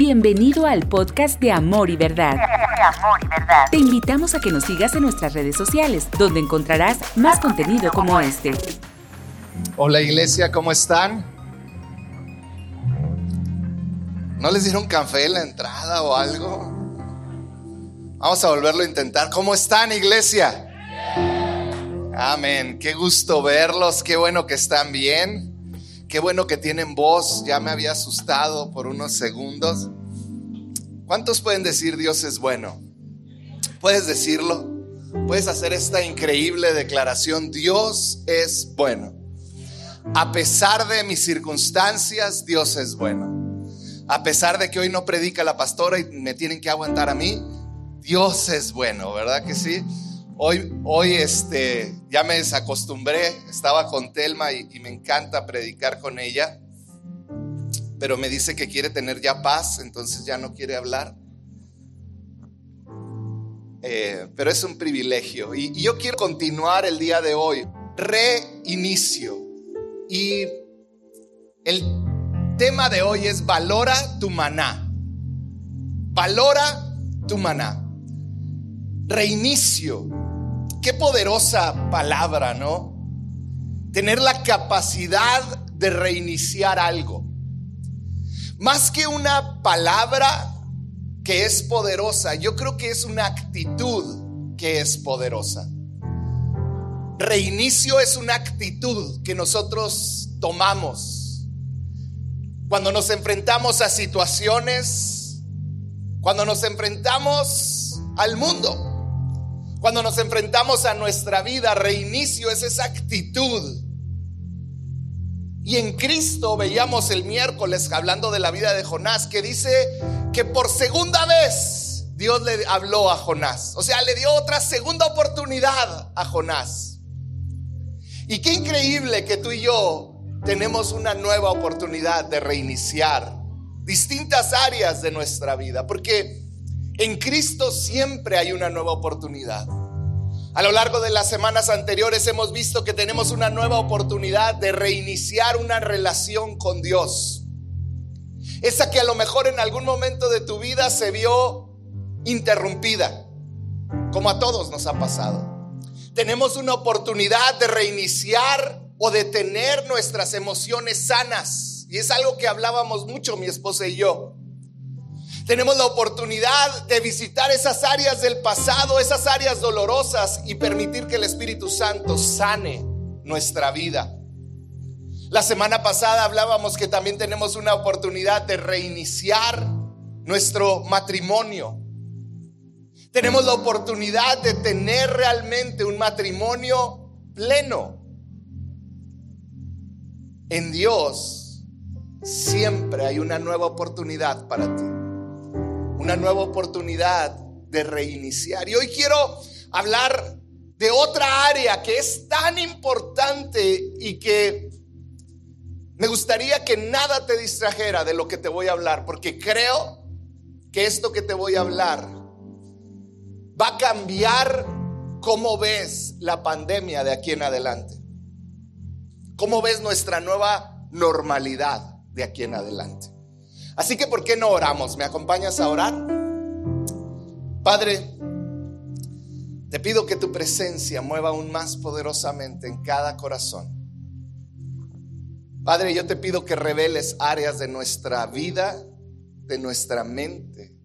Bienvenido al podcast de Amor y Verdad. Te invitamos a que nos sigas en nuestras redes sociales, donde encontrarás más contenido como este. Hola iglesia, ¿cómo están? ¿No les dieron café en la entrada o algo? Vamos a volverlo a intentar. ¿Cómo están, iglesia? Amén. Qué gusto verlos, qué bueno que están bien. Qué bueno que tienen voz. Ya me había asustado por unos segundos. ¿Cuántos pueden decir Dios es bueno? ¿Puedes decirlo? ¿Puedes hacer esta increíble declaración? Dios es bueno. A pesar de mis circunstancias, Dios es bueno. A pesar de que hoy no predica la pastora y me tienen que aguantar a mí, Dios es bueno, ¿verdad que sí? Hoy ya me desacostumbré. Estaba con Telma y me encanta predicar con ella, pero me dice que quiere tener ya paz, entonces ya no quiere hablar. Pero es un privilegio y yo quiero continuar el día de hoy. Reinicio. Y el tema de hoy es valora tu maná. Valora tu maná. Reinicio. Qué poderosa palabra, ¿no? Tener la capacidad de reiniciar algo. Más que una palabra que es poderosa, yo creo que es una actitud que es poderosa. Reinicio es una actitud que nosotros tomamos cuando nos enfrentamos a situaciones, cuando nos enfrentamos al mundo. Cuando nos enfrentamos a nuestra vida, reinicio es esa actitud. Y en Cristo veíamos el miércoles, hablando de la vida de Jonás, que dice que por segunda vez Dios le habló a Jonás. O sea, le dio otra segunda oportunidad a Jonás. Y qué increíble que tú y yo tenemos una nueva oportunidad de reiniciar distintas áreas de nuestra vida, porque en Cristo siempre hay una nueva oportunidad. A lo largo de las semanas anteriores hemos visto que tenemos una nueva oportunidad de reiniciar una relación con Dios. Esa que a lo mejor en algún momento de tu vida se vio interrumpida, como a todos nos ha pasado. Tenemos una oportunidad de reiniciar o de tener nuestras emociones sanas. Y es algo que hablábamos mucho mi esposa y yo. Tenemos la oportunidad de visitar esas áreas del pasado, esas áreas dolorosas, y permitir que el Espíritu Santo sane nuestra vida. La semana pasada hablábamos que también tenemos una oportunidad de reiniciar nuestro matrimonio. Tenemos la oportunidad de tener realmente un matrimonio pleno. En Dios siempre hay una nueva oportunidad para ti. Una nueva oportunidad de reiniciar. Y hoy quiero hablar de otra área que es tan importante y que me gustaría que nada te distrajera de lo que te voy a hablar, porque creo que esto que te voy a hablar va a cambiar cómo ves la pandemia de aquí en adelante. Cómo ves nuestra nueva normalidad de aquí en adelante. Así que ¿por qué no oramos? ¿Me acompañas a orar? Padre, te pido que tu presencia mueva aún más poderosamente en cada corazón. Padre, yo te pido que reveles áreas de nuestra vida, de nuestra mente,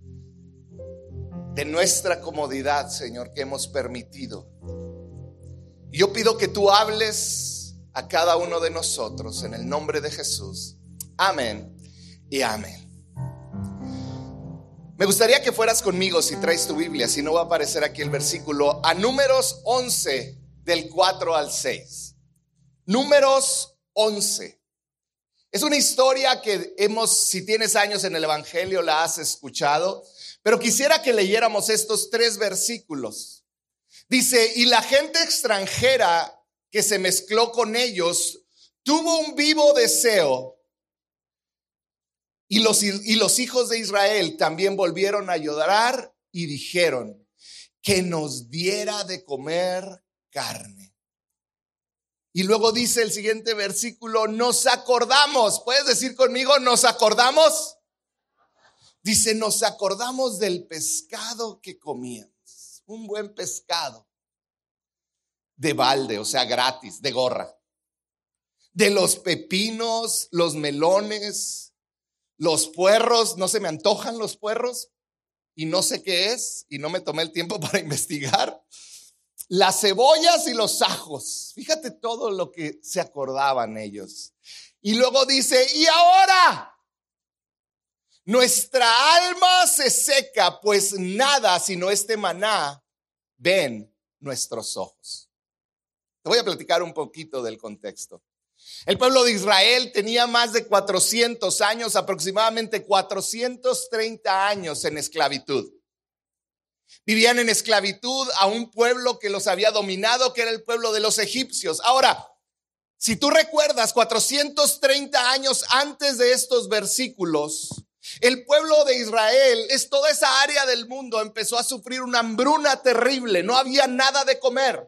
de nuestra comodidad, Señor, que hemos permitido. Y yo pido que tú hables a cada uno de nosotros en el nombre de Jesús. Amén. Y amén. Me gustaría que fueras conmigo, si traes tu Biblia, si no va a aparecer aquí el versículo, a Números 11 del 4 al 6. Números 11. Es una historia que si tienes años en el Evangelio, la has escuchado, pero quisiera que leyéramos estos 3 versículos. Dice: y la gente extranjera que se mezcló con ellos tuvo un vivo deseo. Y los hijos de Israel también volvieron a llorar y dijeron: que nos diera de comer carne. Y luego dice el siguiente versículo: nos acordamos. ¿Puedes decir conmigo, nos acordamos? Dice, nos acordamos del pescado que comíamos. Un buen pescado. De balde, o sea, gratis, de gorra. De los pepinos, los melones, los puerros. No se me antojan los puerros y no sé qué es y no me tomé el tiempo para investigar. Las cebollas y los ajos. Fíjate todo lo que se acordaban ellos. Y luego dice, y ahora nuestra alma se seca, pues nada sino este maná ven nuestros ojos. Te voy a platicar un poquito del contexto. El pueblo de Israel tenía más de 400 años, aproximadamente 430 años en esclavitud. Vivían en esclavitud a un pueblo que los había dominado, que era el pueblo de los egipcios. Ahora, si tú recuerdas, 430 años antes de estos versículos, el pueblo de Israel, toda esa área del mundo empezó a sufrir una hambruna terrible. No había nada de comer.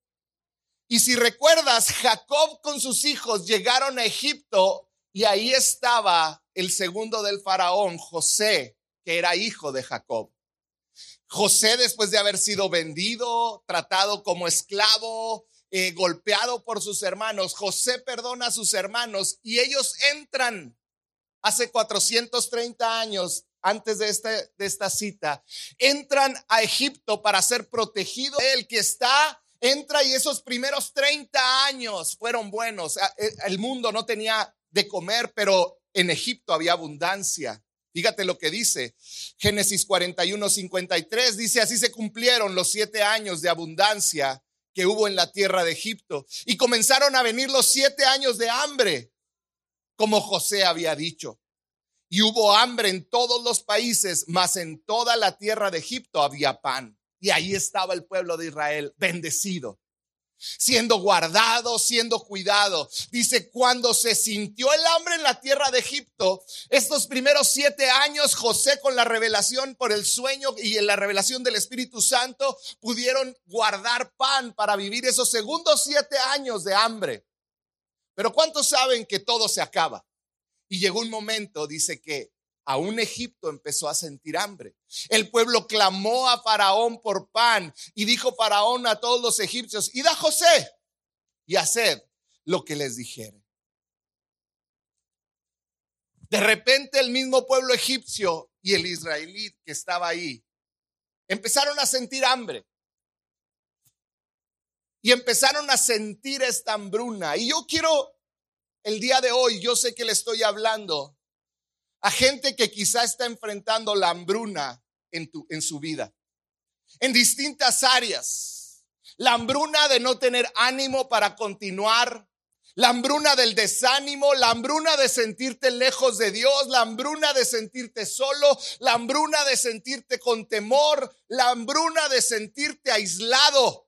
Y si recuerdas, Jacob con sus hijos llegaron a Egipto y ahí estaba el segundo del faraón, José, que era hijo de Jacob. José, después de haber sido vendido, tratado como esclavo, golpeado por sus hermanos, José perdona a sus hermanos y ellos entran hace 430 años. Antes de esta cita, entran a Egipto para ser protegidos. El que entra y esos primeros 30 años fueron buenos. El mundo no tenía de comer, pero en Egipto había abundancia. Fíjate lo que dice Génesis 41:53. Dice, así se cumplieron los 7 años de abundancia que hubo en la tierra de Egipto. Y comenzaron a venir los 7 años de hambre, como José había dicho. Y hubo hambre en todos los países, mas en toda la tierra de Egipto había pan. Y ahí estaba el pueblo de Israel, bendecido, siendo guardado, siendo cuidado. Dice, cuando se sintió el hambre en la tierra de Egipto, estos primeros 7 años, José con la revelación por el sueño y en la revelación del Espíritu Santo, pudieron guardar pan para vivir esos segundos 7 años de hambre. Pero ¿cuántos saben que todo se acaba? Y llegó un momento, dice que aún Egipto empezó a sentir hambre. El pueblo clamó a Faraón por pan y dijo Faraón a todos los egipcios, id a José y haced lo que les dijere. De repente el mismo pueblo egipcio y el israelí que estaba ahí empezaron a sentir hambre y empezaron a sentir esta hambruna. Y yo quiero el día de hoy, yo sé que le estoy hablando a gente que quizá está enfrentando la hambruna en su vida, en distintas áreas. La hambruna de no tener ánimo para continuar, la hambruna del desánimo, la hambruna de sentirte lejos de Dios, la hambruna de sentirte solo, la hambruna de sentirte con temor, la hambruna de sentirte aislado.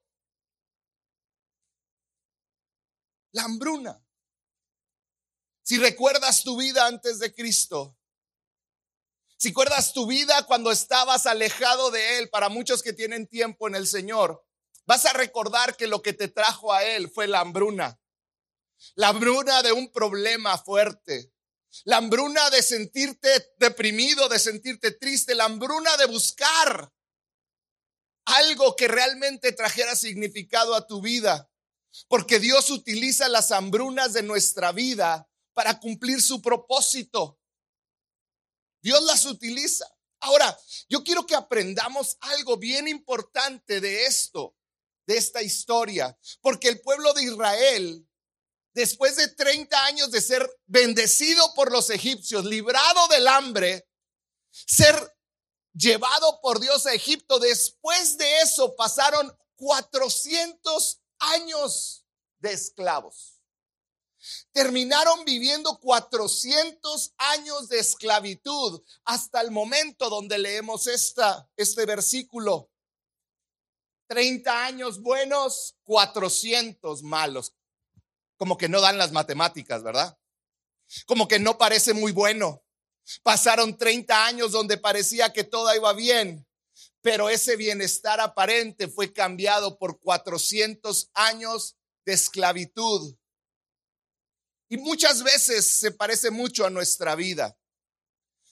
La hambruna. Si recuerdas tu vida antes de Cristo, si recuerdas tu vida cuando estabas alejado de Él, para muchos que tienen tiempo en el Señor, vas a recordar que lo que te trajo a Él fue la hambruna. La hambruna de un problema fuerte. La hambruna de sentirte deprimido, de sentirte triste. La hambruna de buscar algo que realmente trajera significado a tu vida. Porque Dios utiliza las hambrunas de nuestra vida para cumplir su propósito. Dios las utiliza. Ahora, yo quiero que aprendamos algo bien importante de esto, de esta historia, porque el pueblo de Israel, después de 30 años de ser bendecido por los egipcios, librado del hambre, ser llevado por Dios a Egipto, después de eso pasaron 400 años de esclavos. Terminaron viviendo 400 años de esclavitud hasta el momento donde leemos este versículo. 30 años buenos, 400 malos. Como que no dan las matemáticas, ¿verdad? Como que no parece muy bueno. Pasaron 30 años donde parecía que todo iba bien, pero ese bienestar aparente fue cambiado por 400 años de esclavitud. Y muchas veces se parece mucho a nuestra vida.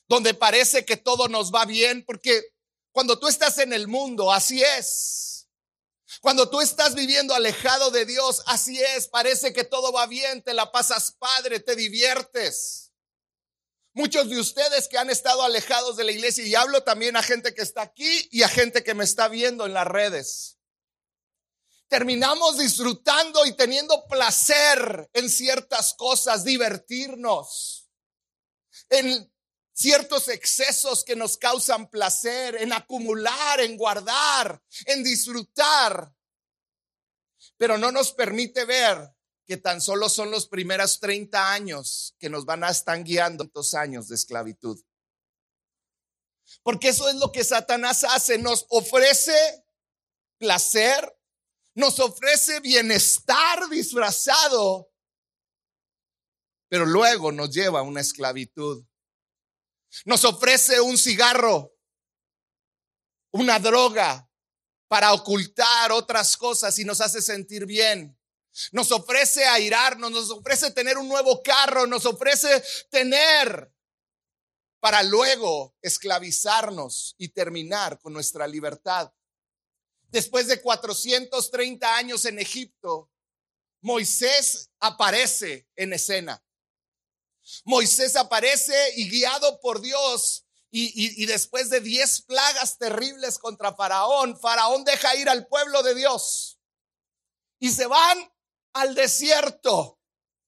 donde parece que todo nos va bien, porque cuando tú estás en el mundo, así es. Cuando tú estás viviendo alejado de Dios, así es, parece que todo va bien, te la pasas padre, te diviertes. Muchos de ustedes que han estado alejados de la iglesia, y hablo también a gente que está aquí y a gente que me está viendo en las redes, terminamos disfrutando y teniendo placer en ciertas cosas, divertirnos en ciertos excesos que nos causan placer, en acumular, en guardar, en disfrutar, pero no nos permite ver que tan solo son los primeros 30 años que nos van a estar guiando estos años de esclavitud. Porque eso es lo que Satanás hace, nos ofrece placer, nos ofrece bienestar disfrazado, pero luego nos lleva a una esclavitud. Nos ofrece un cigarro, una droga para ocultar otras cosas y nos hace sentir bien. Nos ofrece airarnos, nos ofrece tener un nuevo carro, nos ofrece tener para luego esclavizarnos y terminar con nuestra libertad. Después de 430 años en Egipto, Moisés aparece en escena. Moisés aparece y guiado por Dios y después de 10 plagas terribles contra Faraón, Faraón deja ir al pueblo de Dios y se van al desierto.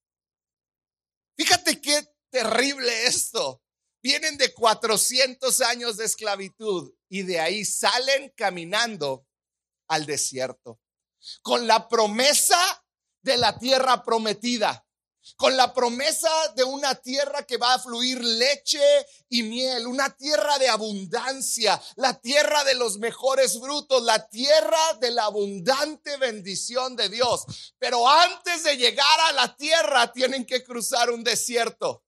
Fíjate qué terrible esto. Vienen de 400 años de esclavitud y de ahí salen caminando al desierto con la promesa de la tierra prometida, con la promesa de una tierra que va a fluir leche y miel, una tierra de abundancia, la tierra de los mejores frutos, la tierra de la abundante bendición de Dios. Pero antes de llegar a la tierra tienen que cruzar un desierto.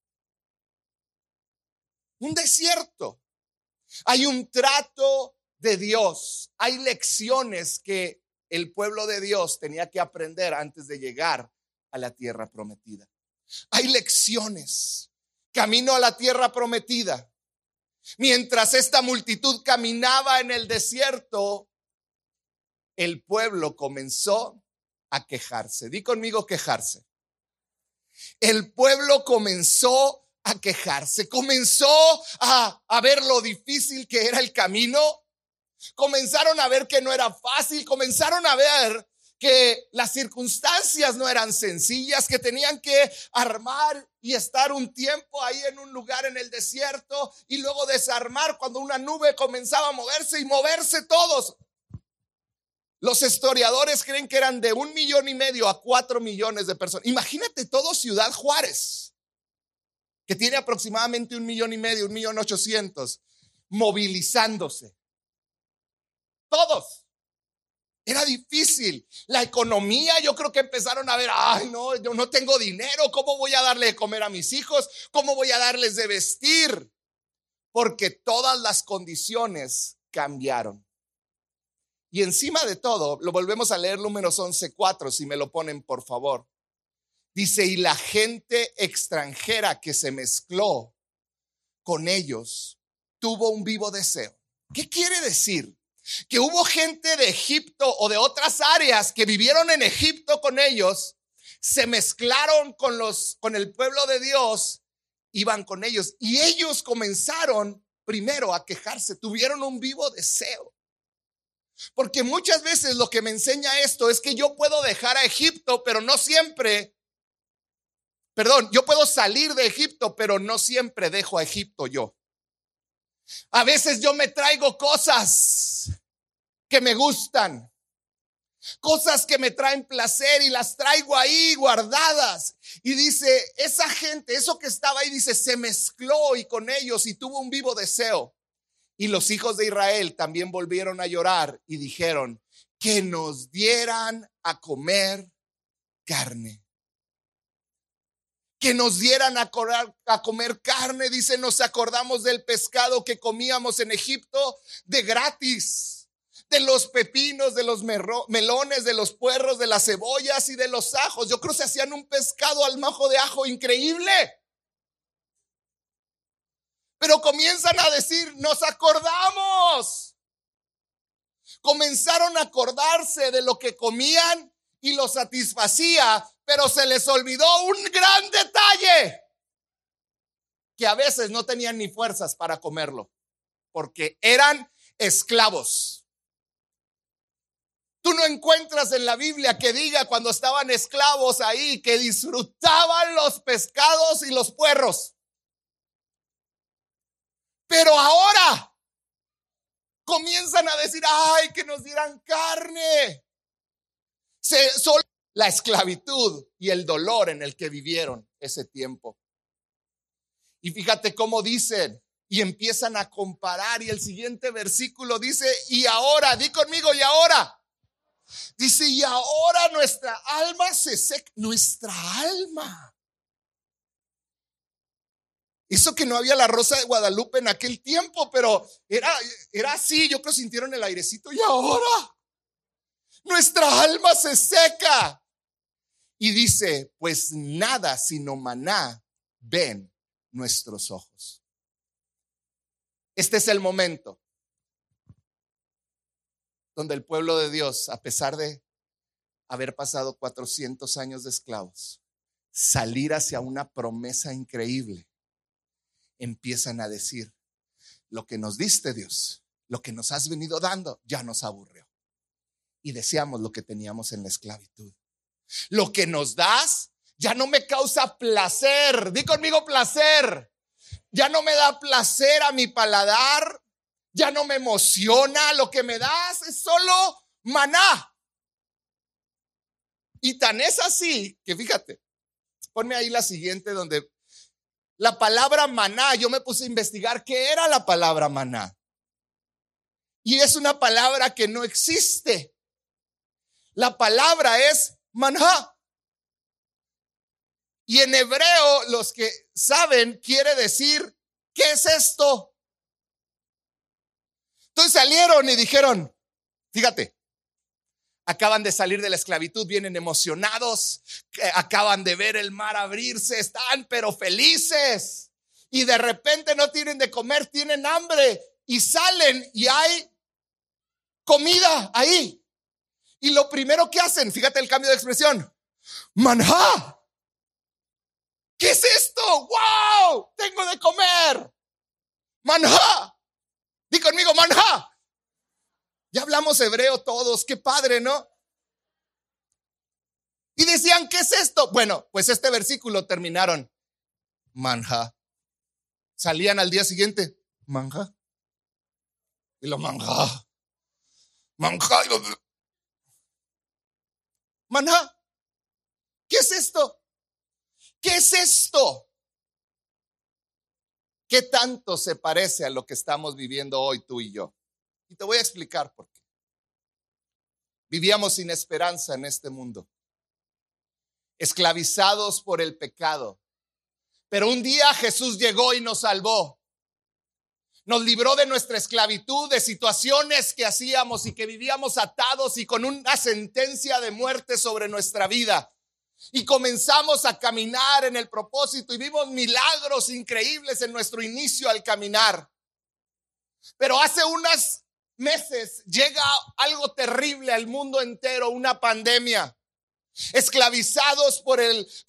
Un desierto. Hay un trato de Dios. Hay lecciones que el pueblo de Dios tenía que aprender antes de llegar a la tierra prometida. Hay lecciones. Camino a la tierra prometida. Mientras esta multitud caminaba en el desierto, el pueblo comenzó a quejarse. Di conmigo quejarse. El pueblo comenzó a quejarse, comenzó a ver lo difícil que era el camino, comenzaron a ver que no era fácil, comenzaron a ver que las circunstancias no eran sencillas, que tenían que armar y estar un tiempo ahí en un lugar en el desierto y luego desarmar cuando una nube comenzaba a moverse y moverse todos. Los historiadores creen que eran de 1,5 millones a 4 millones de personas. Imagínate todo Ciudad Juárez, que tiene aproximadamente 1,5 millones, 1,800,000, movilizándose. Todos. Era difícil. La economía, yo creo que empezaron a ver, ay no, yo no tengo dinero, ¿cómo voy a darle de comer a mis hijos? ¿Cómo voy a darles de vestir? Porque todas las condiciones cambiaron. Y encima de todo, lo volvemos a leer Números 11:4, si me lo ponen por favor. Dice, y la gente extranjera que se mezcló con ellos tuvo un vivo deseo. ¿Qué quiere decir? Que hubo gente de Egipto o de otras áreas que vivieron en Egipto con ellos, se mezclaron con el pueblo de Dios, iban con ellos y ellos comenzaron primero a quejarse, tuvieron un vivo deseo. Porque muchas veces lo que me enseña esto es que yo puedo dejar a Egipto, pero no siempre. Yo puedo salir de Egipto, pero no siempre dejo a Egipto yo. A veces yo me traigo cosas que me gustan, cosas que me traen placer y las traigo ahí guardadas. Y dice, esa gente, eso que estaba ahí, dice, se mezcló y con ellos y tuvo un vivo deseo. Y los hijos de Israel también volvieron a llorar y dijeron, que nos dieran a comer carne. Que nos dieran a comer carne, dice, nos acordamos del pescado que comíamos en Egipto de gratis, de los pepinos, de los melones, de los puerros, de las cebollas y de los ajos. Yo creo que se hacían un pescado al majo de ajo increíble. Pero comienzan a decir, nos acordamos. Comenzaron a acordarse de lo que comían y lo satisfacía, pero se les olvidó un gran detalle, que a veces no tenían ni fuerzas para comerlo, porque eran esclavos. Tú no encuentras en la Biblia que diga cuando estaban esclavos ahí que disfrutaban los pescados y los puerros. Pero ahora comienzan a decir, ay, que nos dieran carne. Solo la esclavitud y el dolor en el que vivieron ese tiempo. Y fíjate cómo dicen y empiezan a comparar. Y el siguiente versículo dice, y ahora, di conmigo, y ahora. Dice, y ahora nuestra alma se seca. Nuestra alma. Eso que no había la Rosa de Guadalupe en aquel tiempo, pero era así. Yo creo que sintieron el airecito. Y ahora nuestra alma se seca. Y dice, pues nada sino maná ven nuestros ojos. Este es el momento donde el pueblo de Dios, a pesar de haber pasado 400 años de esclavos, salir hacia una promesa increíble, empiezan a decir, lo que nos diste, Dios, lo que nos has venido dando, ya nos aburrió. Y deseamos lo que teníamos en la esclavitud. Lo que nos das ya no me causa placer. Di conmigo, placer. Ya no me da placer a mi paladar. Ya no me emociona. Lo que me das es solo maná. Y tan es así que fíjate, ponme ahí la siguiente donde la palabra maná, yo me puse a investigar qué era la palabra maná. Y es una palabra que no existe. La palabra es maná. Y en hebreo, los que saben, quiere decir, ¿qué es esto? Entonces salieron y dijeron, fíjate, acaban de salir de la esclavitud, vienen emocionados, acaban de ver el mar abrirse, están pero felices. Y de repente no tienen de comer, tienen hambre y salen y hay comida ahí. Y lo primero que hacen, fíjate el cambio de expresión, maná. ¿Qué es esto? ¡Wow! Tengo de comer. Maná. Di conmigo, maná. Ya hablamos hebreo todos, qué padre, ¿no? Y decían, ¿qué es esto? Bueno, pues este versículo terminaron, manja. Salían al día siguiente, manja. Y lo manja. Manja. Maná. ¿Qué es esto? ¿Qué es esto? ¿Qué tanto se parece a lo que estamos viviendo hoy tú y yo? Y te voy a explicar por qué. Vivíamos sin esperanza en este mundo, esclavizados por el pecado. Pero un día Jesús llegó y nos salvó. Nos libró de nuestra esclavitud, de situaciones que hacíamos y que vivíamos atados y con una sentencia de muerte sobre nuestra vida. Y comenzamos a caminar en el propósito y vimos milagros increíbles en nuestro inicio al caminar. Pero hace unos meses llega algo terrible al mundo entero, una pandemia. Esclavizados por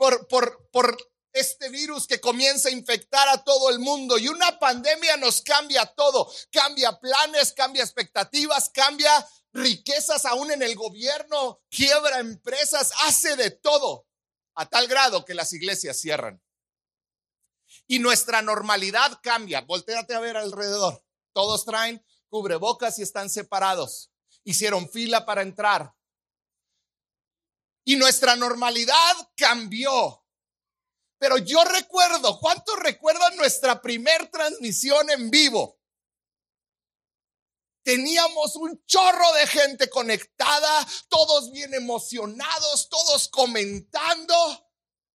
este virus que comienza a infectar a todo el mundo. Y una pandemia nos cambia todo. Cambia planes, cambia expectativas, cambia riquezas aún en el gobierno, quiebra empresas, hace de todo, a tal grado que las iglesias cierran. Y nuestra normalidad cambia. Voltéate a ver alrededor. Todos traen cubrebocas y están separados. Hicieron fila para entrar. Y nuestra normalidad cambió. Pero yo recuerdo, ¿cuántos recuerdan nuestra primer transmisión en vivo? Teníamos un chorro de gente conectada, todos bien emocionados, todos comentando,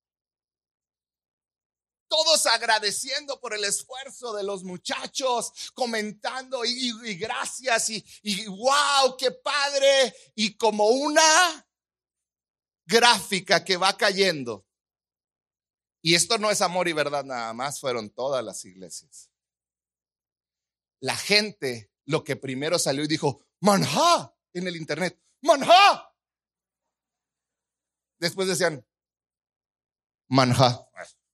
todos agradeciendo por el esfuerzo de los muchachos, comentando y gracias y wow, qué padre. Y como una gráfica que va cayendo. Y esto no es Amor y Verdad nada más, fueron todas las iglesias. la gente lo que primero salió y dijo, manjá, en el internet, manjá. Después decían, manjá.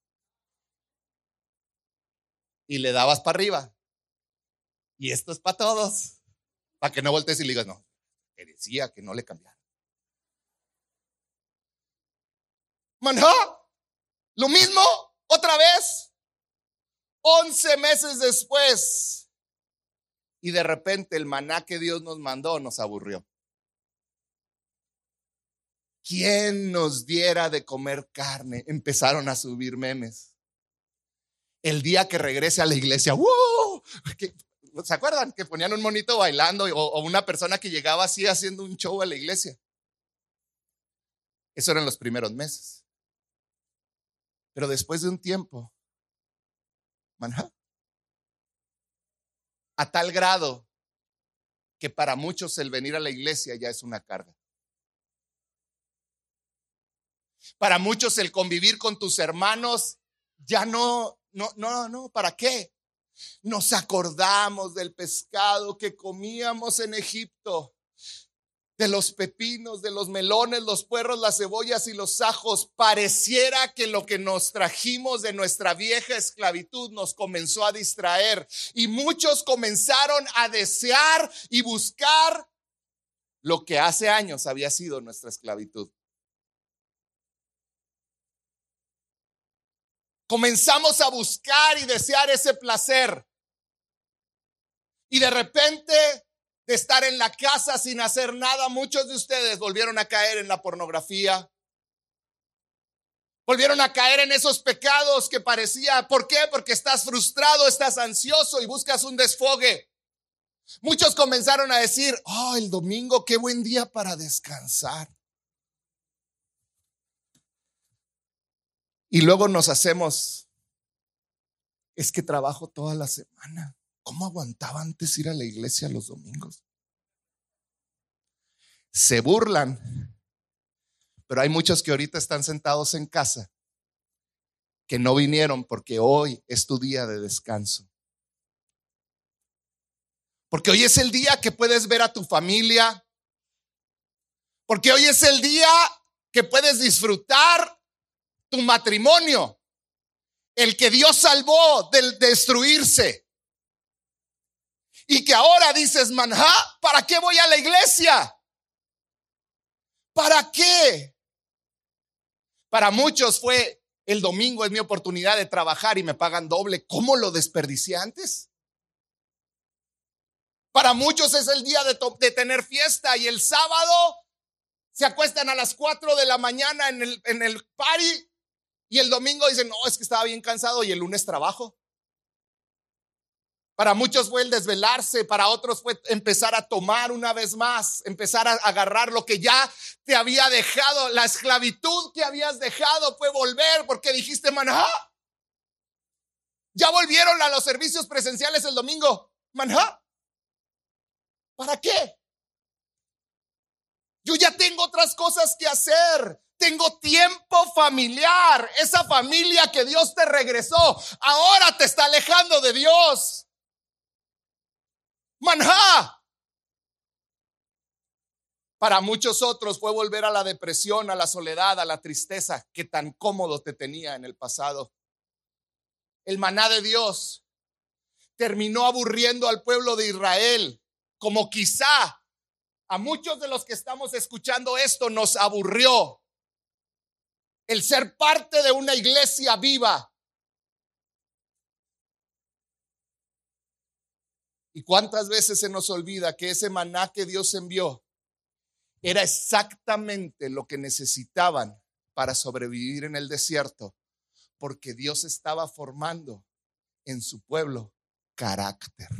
Y le dabas para arriba. Y esto es para todos. Para que no voltees y le digas, no, que decía que no le cambiara. Manjá, lo mismo, otra vez. 11 meses después. Y de repente el maná que Dios nos mandó nos aburrió. ¿Quién nos diera de comer carne? Empezaron a subir memes. El día que regrese a la iglesia, ¡wow! ¿Se acuerdan? Que ponían un monito bailando o una persona que llegaba así haciendo un show a la iglesia. Eso eran los primeros meses. Pero después de un tiempo, manjá, a tal grado que para muchos el venir a la iglesia ya es una carga. Para muchos el convivir con tus hermanos ya no, ¿para qué? Nos acordamos del pescado que comíamos en Egipto, de los pepinos, de los melones, los puerros, las cebollas y los ajos. Pareciera que lo que nos trajimos de nuestra vieja esclavitud nos comenzó a distraer y muchos comenzaron a desear y buscar lo que hace años había sido nuestra esclavitud. Comenzamos a buscar y desear ese placer. Y de repente, de estar en la casa sin hacer nada, muchos de ustedes volvieron a caer en la pornografía. Volvieron a caer en esos pecados que parecía. ¿Por qué? Porque estás frustrado, estás ansioso y buscas un desfogue. Muchos comenzaron a decir, el domingo, qué buen día para descansar. Y luego nos hacemos, es que trabajo toda la semana. ¿Cómo aguantaba antes ir a la iglesia los domingos? Se burlan, pero hay muchos que ahorita están sentados en casa que no vinieron porque hoy es tu día de descanso. Porque hoy es el día que puedes ver a tu familia. Porque hoy es el día que puedes disfrutar tu matrimonio, el que Dios salvó del destruirse. Y que ahora dices, manjá, ¿para qué voy a la iglesia? ¿Para qué? Para muchos fue, el domingo es mi oportunidad de trabajar y me pagan doble. ¿Cómo lo desperdicié antes? Para muchos es el día de tener fiesta y el sábado se acuestan a las 4 de la mañana en el party. Y el domingo dicen, no, es que estaba bien cansado y el lunes trabajo. Para muchos fue el desvelarse, para otros fue empezar a tomar una vez más, empezar a agarrar lo que ya te había dejado, la esclavitud que habías dejado fue volver porque dijiste, manjá. Ya volvieron a los servicios presenciales el domingo, manjá. ¿Para qué? Yo ya tengo otras cosas que hacer. Tengo tiempo familiar. Esa familia que Dios te regresó ahora te está alejando de Dios. Manjá. Para muchos otros fue volver a la depresión, a la soledad, a la tristeza que tan cómodo te tenía en el pasado. El maná de Dios terminó aburriendo al pueblo de Israel, como quizá a muchos de los que estamos escuchando esto nos aburrió. El ser parte de una iglesia viva. ¿Y cuántas veces se nos olvida que ese maná que Dios envió era exactamente lo que necesitaban para sobrevivir en el desierto? Porque Dios estaba formando en su pueblo carácter.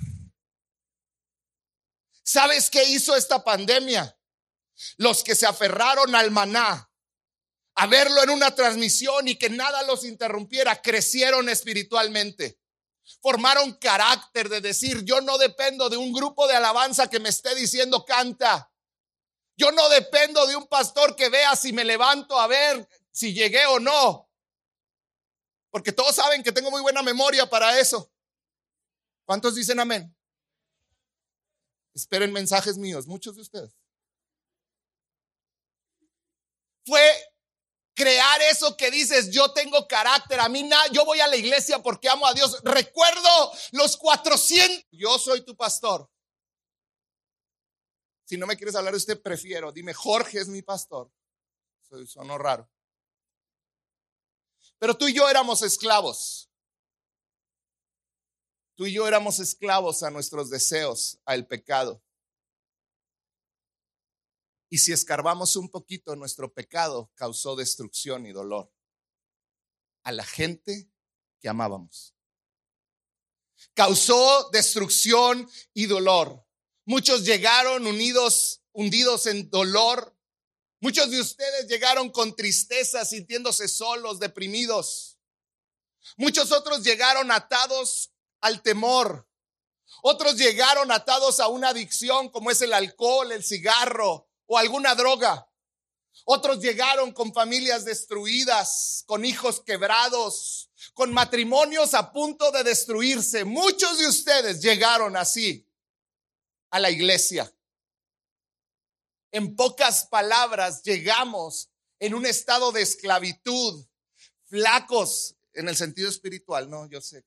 ¿Sabes qué hizo esta pandemia? Los que se aferraron al maná, a verlo en una transmisión y que nada los interrumpiera, crecieron espiritualmente. Formaron carácter de decir, yo no dependo de un grupo de alabanza que me esté diciendo canta. Yo no dependo de un pastor que vea si me levanto a ver si llegué o no. Porque todos saben que tengo muy buena memoria para eso. ¿Cuántos dicen amén? Esperen mensajes míos, muchos de ustedes. Fue crear eso que dices, yo tengo carácter, yo voy a la iglesia porque amo a Dios. Recuerdo los 400. Yo soy tu pastor. Si no me quieres hablar de usted, prefiero, dime, Jorge es mi pastor. Sonó raro. Pero tú y yo éramos esclavos. Tú y yo éramos esclavos a nuestros deseos, al pecado. Y si escarbamos un poquito, nuestro pecado causó destrucción y dolor a la gente que amábamos. Causó destrucción y dolor. Muchos llegaron hundidos en dolor. Muchos de ustedes llegaron con tristeza, sintiéndose solos, deprimidos. Muchos otros llegaron atados al temor. Otros llegaron atados a una adicción como es el alcohol, el cigarro o alguna droga. Otros llegaron con familias destruidas, con hijos quebrados, con matrimonios a punto de destruirse. Muchos de ustedes llegaron así a la iglesia. En pocas palabras, llegamos en un estado de esclavitud, flacos en el sentido espiritual, no, yo sé.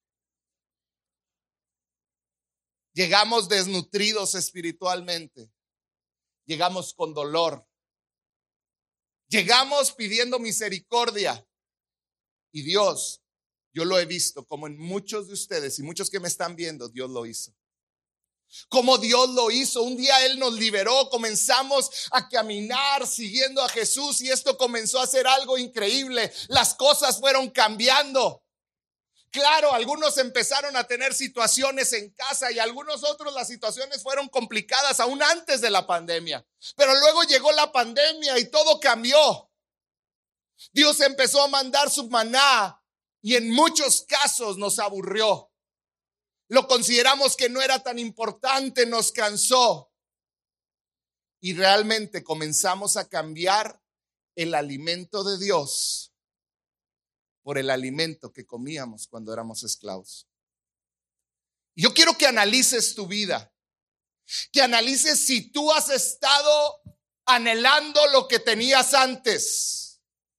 Llegamos desnutridos espiritualmente. Llegamos con dolor. Llegamos pidiendo misericordia. Y Dios, yo lo he visto como en muchos de ustedes y muchos que me están viendo, Dios lo hizo. Como Dios lo hizo. Un día Él nos liberó, comenzamos a caminar siguiendo a Jesús y esto comenzó a ser algo increíble. Las cosas fueron cambiando. Claro, algunos empezaron a tener situaciones en casa y algunos otros las situaciones fueron complicadas aún antes de la pandemia. Pero luego llegó la pandemia y todo cambió. Dios empezó a mandar su maná y en muchos casos nos aburrió. Lo consideramos que no era tan importante, nos cansó. Y realmente comenzamos a cambiar el alimento de Dios por el alimento que comíamos cuando éramos esclavos. Yo quiero que analices tu vida, que analices si tú has estado anhelando lo que tenías antes,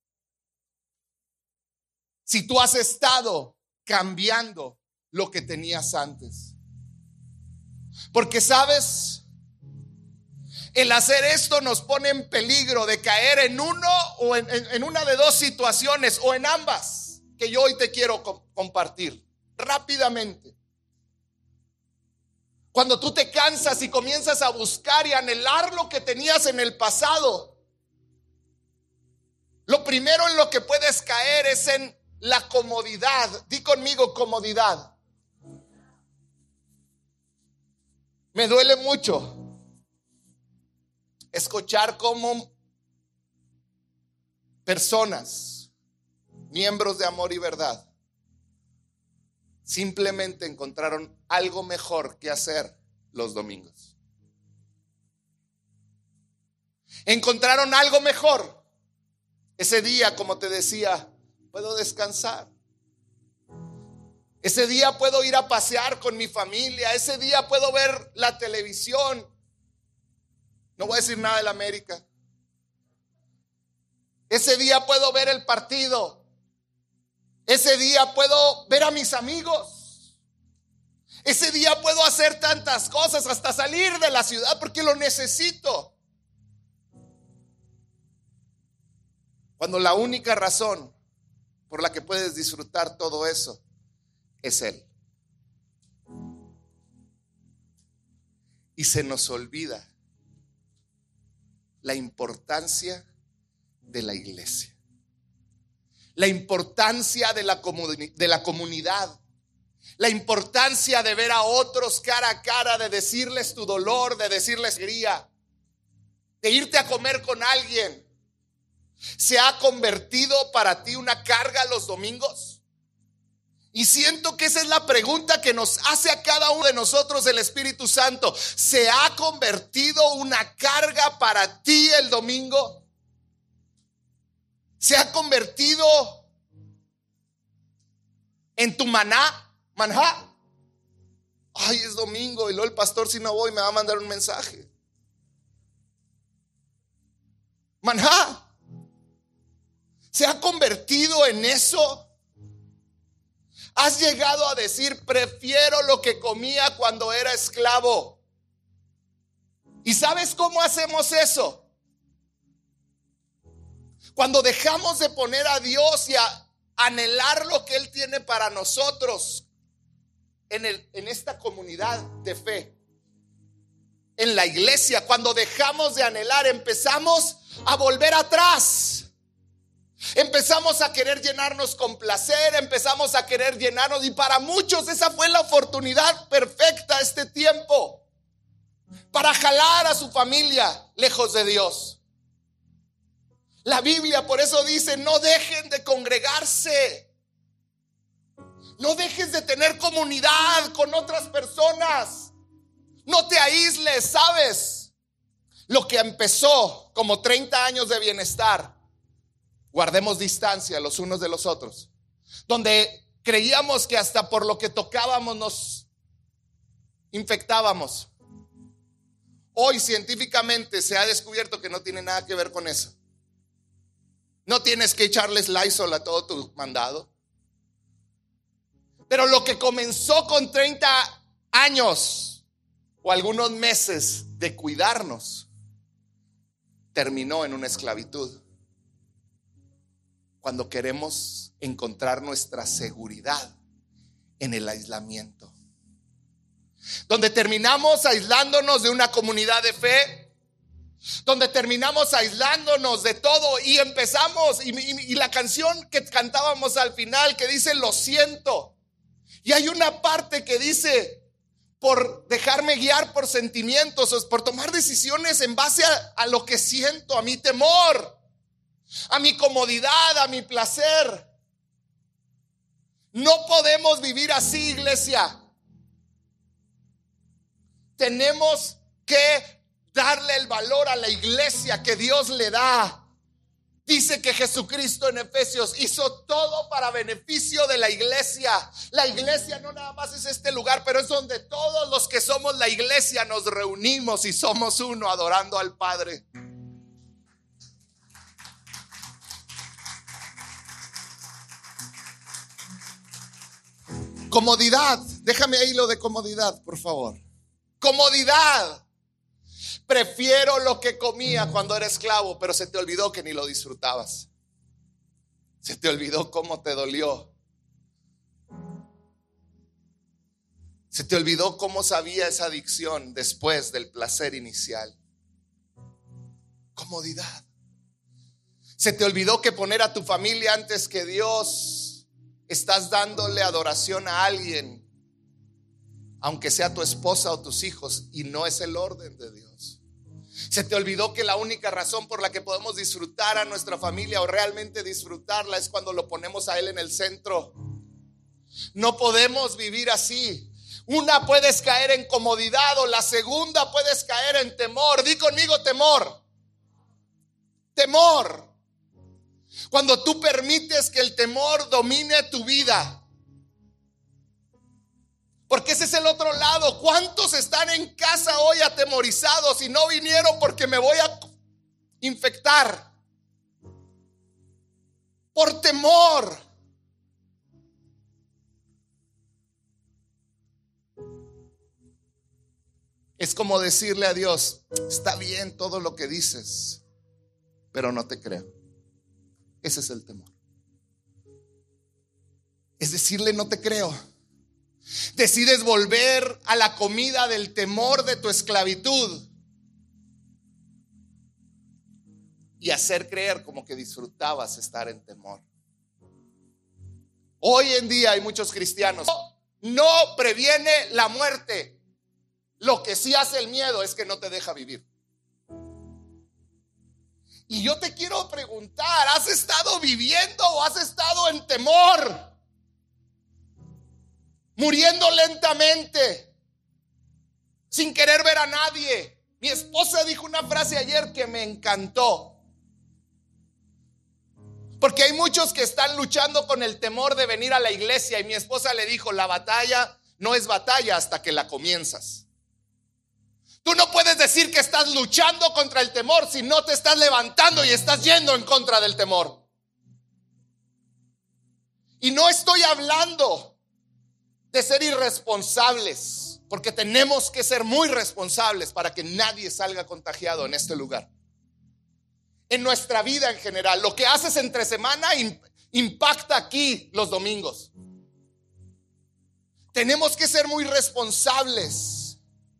si tú has estado cambiando lo que tenías antes. Porque sabes, el hacer esto nos pone en peligro de caer en uno o en una de dos situaciones o en ambas que yo hoy te quiero compartir rápidamente. Cuando tú te cansas y comienzas a buscar y anhelar lo que tenías en el pasado, lo primero en lo que puedes caer es en la comodidad. Di conmigo, comodidad. Me duele mucho escuchar cómo personas, miembros de Amor y Verdad, simplemente encontraron algo mejor que hacer los domingos. Encontraron algo mejor. Ese día, como te decía, puedo descansar. Ese día puedo ir a pasear con mi familia. Ese día puedo ver la televisión. No voy a decir nada de la América. Ese día puedo ver el partido. Ese día puedo ver a mis amigos. Ese día puedo hacer tantas cosas, hasta salir de la ciudad porque lo necesito. Cuando la única razón por la que puedes disfrutar todo eso es Él. Y se nos olvida la importancia de la iglesia, la importancia de la comunidad, la importancia de ver a otros cara a cara, de decirles tu dolor, de decirles alegría, de irte a comer con alguien. ¿Se ha convertido para ti una carga los domingos? Y siento que esa es la pregunta que nos hace a cada uno de nosotros el Espíritu Santo. ¿Se ha convertido una carga para ti el domingo? ¿Se ha convertido en tu manjar? Ay, es domingo y luego el pastor, si no voy, me va a mandar un mensaje. Manjá, ¿se ha convertido en eso? Has llegado a decir, prefiero lo que comía cuando era esclavo. ¿Y sabes cómo hacemos eso? Cuando dejamos de poner a Dios y a anhelar lo que Él tiene para nosotros en esta comunidad de fe, en la iglesia, cuando dejamos de anhelar, empezamos a volver atrás. Empezamos a querer llenarnos con placer, empezamos a querer llenarnos, y para muchos esa fue la oportunidad perfecta este tiempo para jalar a su familia lejos de Dios. La Biblia por eso dice, no dejen de congregarse, no dejes de tener comunidad con otras personas, no te aísles. ¿Sabes? Lo que empezó como 30 años de bienestar, guardemos distancia los unos de los otros, donde creíamos que hasta por lo que tocábamos nos infectábamos. Hoy científicamente se ha descubierto que no tiene nada que ver con eso. No tienes que echarles Lysol a todo tu mandado. Pero lo que comenzó con 30 años o algunos meses de cuidarnos, terminó en una esclavitud. Cuando queremos encontrar nuestra seguridad en el aislamiento, donde terminamos aislándonos de una comunidad de fe, donde terminamos aislándonos de todo y empezamos, y la canción que cantábamos al final que dice lo siento, y hay una parte que dice por dejarme guiar por sentimientos, o por tomar decisiones en base a lo que siento, a mi temor, a mi comodidad, a mi placer. No podemos vivir así, iglesia. Tenemos que darle el valor a la iglesia que Dios le da. Dice que Jesucristo en Efesios hizo todo para beneficio de la iglesia. La iglesia no nada más es este lugar, pero es donde todos los que somos la iglesia nos reunimos y somos uno adorando al Padre. Comodidad, déjame ahí lo de comodidad, por favor. Comodidad. Prefiero lo que comía cuando era esclavo, pero se te olvidó que ni lo disfrutabas. Se te olvidó cómo te dolió. Se te olvidó cómo sabía esa adicción después del placer inicial. Comodidad. Se te olvidó que poner a tu familia antes que Dios, estás dándole adoración a alguien, aunque sea tu esposa o tus hijos, y no es el orden de Dios. Se te olvidó que la única razón por la que podemos disfrutar a nuestra familia o realmente disfrutarla es cuando lo ponemos a Él en el centro. No podemos vivir así. Una, puedes caer en comodidad, o la segunda, puedes caer en temor. Di conmigo, temor. Temor. Cuando tú permites que el temor domine tu vida. Porque ese es el otro lado. ¿Cuántos están en casa hoy atemorizados y no vinieron porque me voy a infectar? Por temor. Es como decirle a Dios, está bien todo lo que dices, pero no te creo. Ese es el temor. Es decirle, no te creo. Decides volver a la comida del temor de tu esclavitud y hacer creer como que disfrutabas estar en temor. Hoy en día hay muchos cristianos. No previene la muerte. Lo que sí hace el miedo es que no te deja vivir. Y yo te quiero preguntar, ¿has estado viviendo o has estado en temor? Muriendo lentamente, sin querer ver a nadie. Mi esposa dijo una frase ayer que me encantó. Porque hay muchos que están luchando con el temor de venir a la iglesia. Y mi esposa le dijo, la batalla no es batalla hasta que la comienzas. Tú no puedes decir que estás luchando contra el temor si no te estás levantando y estás yendo en contra del temor. Y no estoy hablando de ser irresponsables, porque tenemos que ser muy responsables para que nadie salga contagiado en este lugar. En nuestra vida en general, lo que haces entre semana impacta aquí los domingos. Tenemos que ser muy responsables.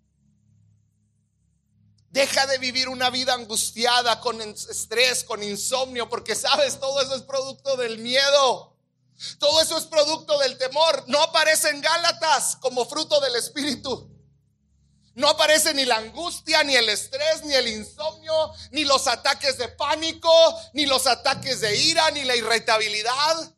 Deja de vivir una vida angustiada, con estrés, con insomnio, porque sabes, todo eso es producto del miedo. Todo eso es producto del temor. No aparece en Gálatas como fruto del Espíritu. No aparece ni la angustia, ni el estrés, ni el insomnio, ni los ataques de pánico, ni los ataques de ira, ni la irritabilidad.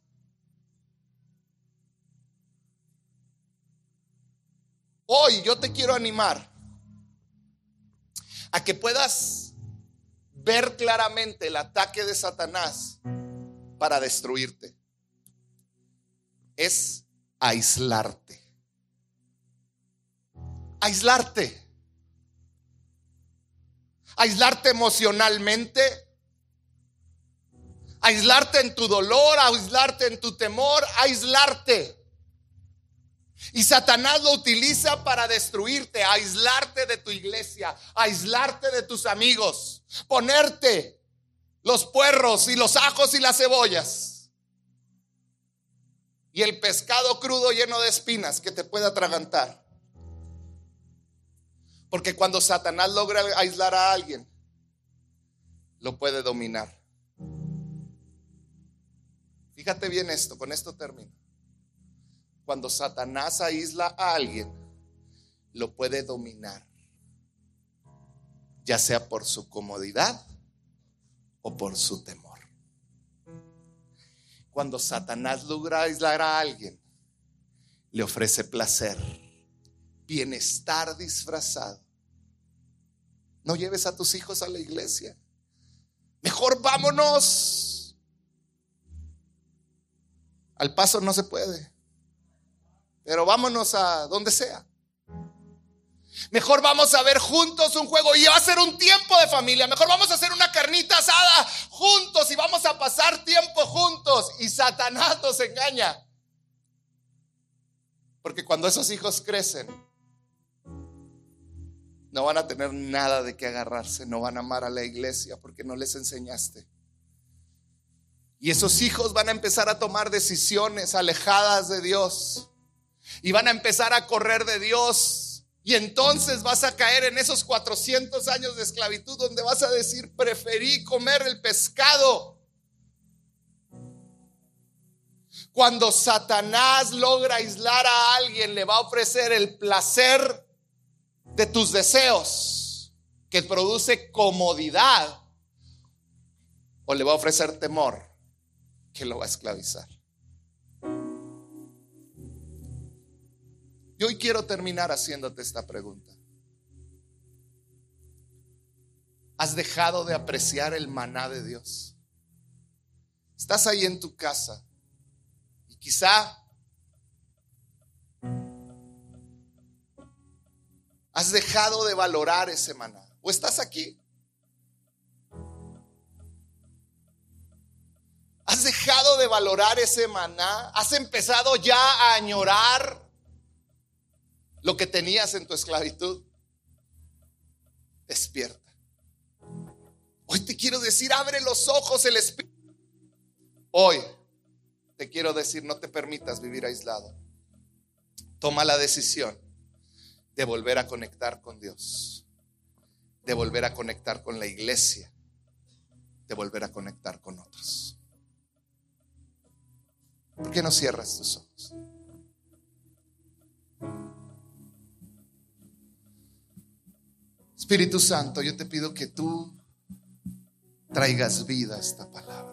Hoy yo te quiero animar a que puedas ver claramente el ataque de Satanás para destruirte. Es aislarte. Aislarte. Aislarte emocionalmente. Aislarte en tu dolor, aislarte en tu temor, aislarte. Y Satanás lo utiliza para destruirte, aislarte de tu iglesia, aislarte de tus amigos, ponerte los puerros y los ajos y las cebollas y el pescado crudo lleno de espinas que te puede atragantar. Porque cuando Satanás logra aislar a alguien, lo puede dominar. Fíjate bien esto, con esto termino. Cuando Satanás aísla a alguien, lo puede dominar, ya sea por su comodidad o por su temor. Cuando Satanás logra aislar a alguien, le ofrece placer, bienestar disfrazado. No lleves a tus hijos a la iglesia. Mejor vámonos. Al Paso no se puede, pero vámonos a donde sea. Mejor vamos a ver juntos un juego y va a ser un tiempo de familia. Mejor vamos a hacer una carnita asada juntos y vamos a pasar tiempo juntos. Y Satanás nos engaña, porque cuando esos hijos crecen, no van a tener nada de qué agarrarse. No van a amar a la iglesia porque no les enseñaste. Y esos hijos van a empezar a tomar decisiones alejadas de Dios y van a empezar a correr de Dios. Y entonces vas a caer en esos 400 años de esclavitud donde vas a decir: preferí comer el pescado. Cuando Satanás logra aislar a alguien, le va a ofrecer el placer de tus deseos, que produce comodidad, o le va a ofrecer temor, que lo va a esclavizar. Y hoy quiero terminar haciéndote esta pregunta. ¿Has dejado de apreciar el maná de Dios? Estás ahí en tu casa y quizá has dejado de valorar ese maná. O estás aquí, has dejado de valorar ese maná. Has empezado ya a añorar lo que tenías en tu esclavitud. Despierta. Hoy te quiero decir: abre los ojos, el Espíritu. Hoy te quiero decir: no te permitas vivir aislado. Toma la decisión de volver a conectar con Dios, de volver a conectar con la iglesia, de volver a conectar con otros. ¿Por qué no cierras tus ojos? Espíritu Santo, yo te pido que tú traigas vida a esta palabra.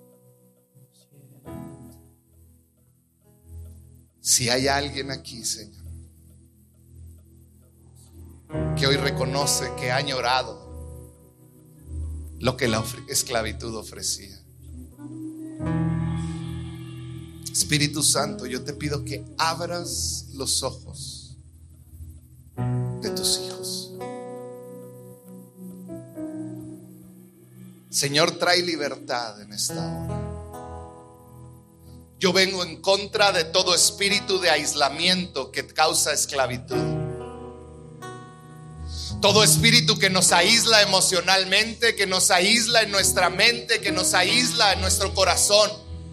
Si hay alguien aquí, Señor, que hoy reconoce que ha añorado lo que la esclavitud ofrecía, Espíritu Santo, yo te pido que abras los ojos de tus hijos. Señor, trae libertad en esta hora. Yo vengo en contra de todo espíritu de aislamiento que causa esclavitud. Todo espíritu que nos aísla emocionalmente, que nos aísla en nuestra mente, que nos aísla en nuestro corazón.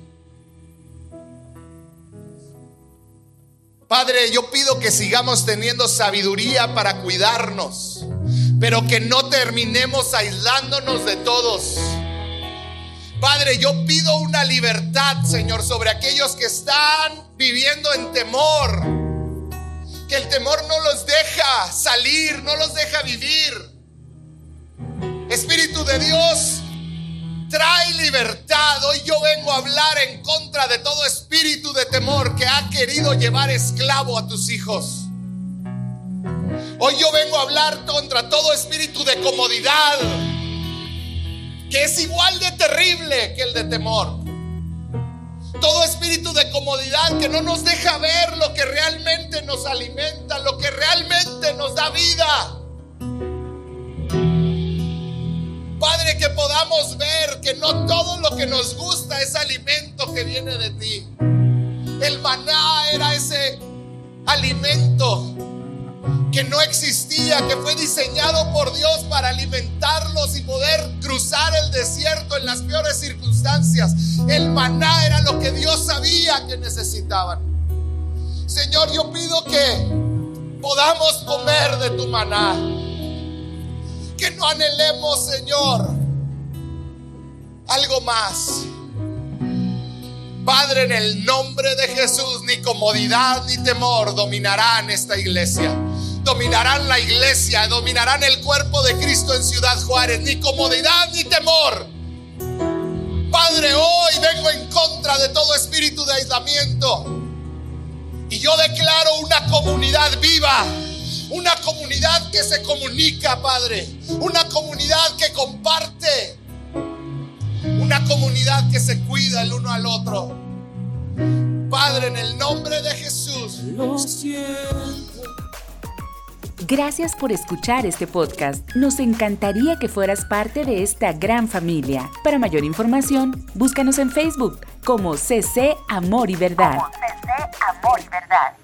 Padre, yo pido que sigamos teniendo sabiduría para cuidarnos, pero que no terminemos aislándonos de todos. Padre, yo pido una libertad, Señor, sobre aquellos que están viviendo en temor. Que el temor no los deja salir, no los deja vivir. Espíritu de Dios, trae libertad. Hoy yo vengo a hablar en contra de todo espíritu de temor que ha querido llevar esclavo a tus hijos. Hoy yo vengo a hablar contra todo espíritu de comodidad, que es igual de terrible que el de temor. Todo espíritu de comodidad que no nos deja ver lo que realmente nos alimenta, lo que realmente nos da vida. Padre, que podamos ver que no todo lo que nos gusta es alimento que viene de ti. El maná era ese alimento que no existía, que fue diseñado por Dios para alimentarlos y poder cruzar el desierto en las peores circunstancias. El maná era lo que Dios sabía que necesitaban. Señor, yo pido que podamos comer de tu maná, que no anhelemos, Señor, algo más. Padre, en el nombre de Jesús, ni comodidad ni temor dominarán esta iglesia. Dominarán la iglesia, dominarán el cuerpo de Cristo en Ciudad Juárez. Ni comodidad ni temor. Padre, hoy vengo en contra de todo espíritu de aislamiento. Y yo declaro una comunidad viva. Una comunidad que se comunica, Padre. Una comunidad que comparte. Una comunidad que se cuida el uno al otro. Padre, en el nombre de Jesús. Lo siento. Gracias por escuchar este podcast. Nos encantaría que fueras parte de esta gran familia. Para mayor información, búscanos en Facebook como CC Amor y Verdad.